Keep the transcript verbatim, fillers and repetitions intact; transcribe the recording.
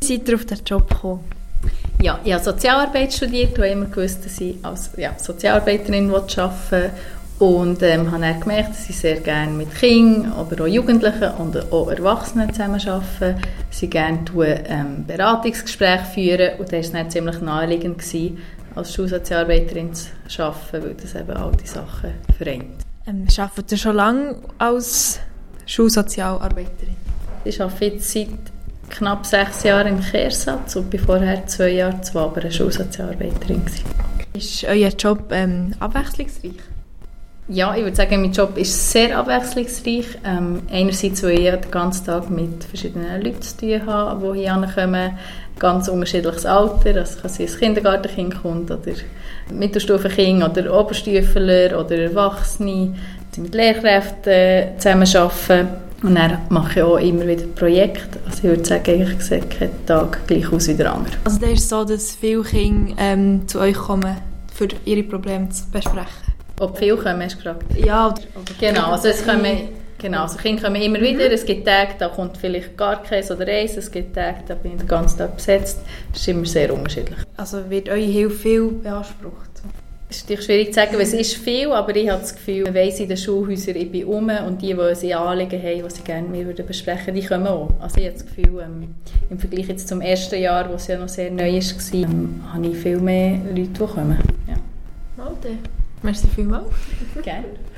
seid ihr auf den Job gekommen? Ja, ich habe Sozialarbeit studiert und immer gewusst, dass ich als ja, Sozialarbeiterin arbeiten will. Und ähm, habe dann gemerkt, dass ich sehr gerne mit Kindern oder auch Jugendlichen und auch Erwachsenen zusammen arbeite. Dass ich gerne ähm, Beratungsgespräche führen. Und da war es dann ziemlich naheliegend gewesen, als Schulsozialarbeiterin zu arbeiten, weil das eben all diese Sachen vereint. Ähm, arbeitet ihr schon lange als Schulsozialarbeiterin? Ich arbeite jetzt seit knapp sechs Jahren im Kehrsatz und bin vorher zwei Jahre zu Waber eine Schulsozialarbeiterin gewesen. Ist euer Job ähm, abwechslungsreich? Ja, ich würde sagen, mein Job ist sehr abwechslungsreich. Ähm, einerseits, weil ich den ganzen Tag mit verschiedenen Leuten zu tun habe, die hier kommen, ganz unterschiedliches Alter. Also kann sein, ein Kindergartenkind kommt oder Mittelstufenkind oder Oberstufler oder Erwachsene, die mit Lehrkräften zusammenarbeiten. Und dann mache ich auch immer wieder Projekte. Also ich würde sagen, eigentlich sieht kein Tag gleich aus wie der andere. Also da ist es so, dass viele Kinder ähm, zu euch kommen, für ihre Probleme zu besprechen? Ob viele kommen, hast du gefragt? Ja, oder, oder genau, also es kommen, genau, also Kinder kommen immer wieder. Es gibt Tage, da kommt vielleicht gar keins oder eins. Es gibt Tage, da bin ich den ganzen Tag besetzt. Das ist immer sehr unterschiedlich. Also wird eure Hilfe viel beansprucht? Es ist natürlich schwierig zu sagen, weil es ist viel, aber ich habe das Gefühl, man weiss in den Schulhäusern, ich bin rum und die, die sie Anliegen haben, die sie gerne mit mir besprechen, die kommen auch. Also ich habe das Gefühl, ähm, im Vergleich jetzt zum ersten Jahr, wo es ja noch sehr neu war, ähm, habe ich viel mehr Leute, die kommen. Ja. Malte, merci vielmals. Gerne.